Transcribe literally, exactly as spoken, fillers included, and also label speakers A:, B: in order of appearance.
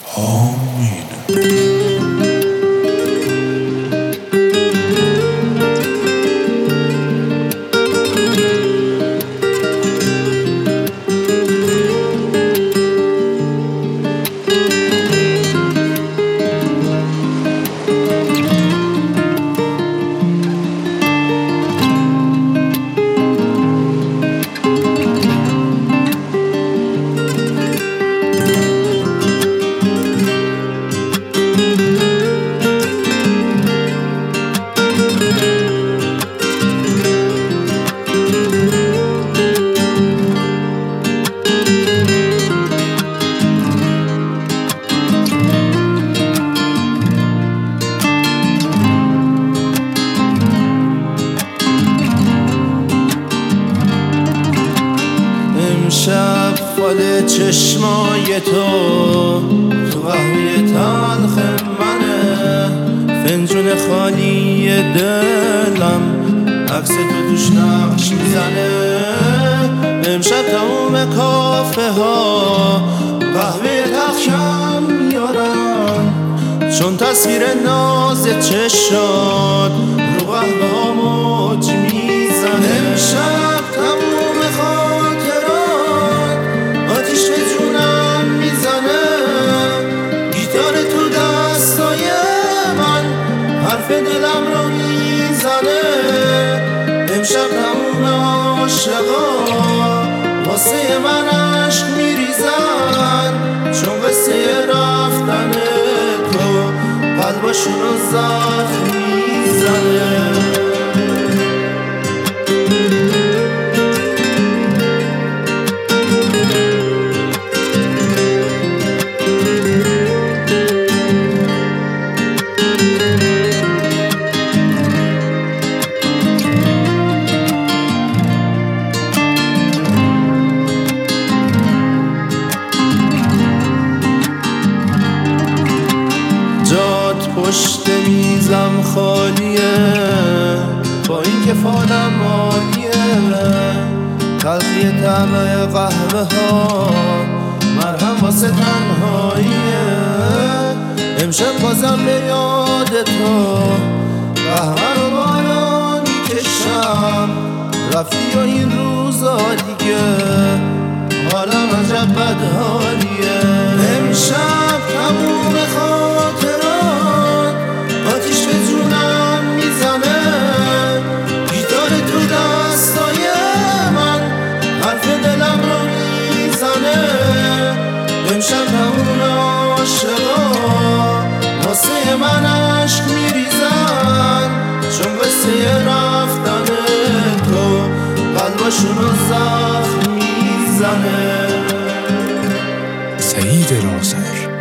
A: آمین.
B: امشب فال چشمای تو تو قهوه تلخ منه، فنجون خالی دلم عکس تو توش نقش میزنه. امشب تموم کافه ها قهوه تلخ کم میارن، چون تصویر ناز چشات رو قهوه ها موج میزنه. امشب تموم خاطرات آتیش به جونم میزنه، گیتار تو دستای من حرف دلم رو میزنه. امشب تموم عاشقا واسه من عشق میریزن، چون قصه رفتن تو قلباشون رو زخم میزنه. پشت میزم خالیه با این که فالم عالیه، تلخی طعم قهوه ها مرهم واسه تنهاییه. امشب بازم به یاد تو قهوه رو بالا میکشم، رفتی و این روزا دیگه حالم عجب بدحالیه. امشب تموم خاطرات آتیش به جونم میزنه، گیتار تو دستای من حرف دلم رو میزنه. امشب تموم عاشقا واسه من عشق میریزن، چون قصه رفتن تو قلباشون رو زخم میزنه.
A: سعید رازق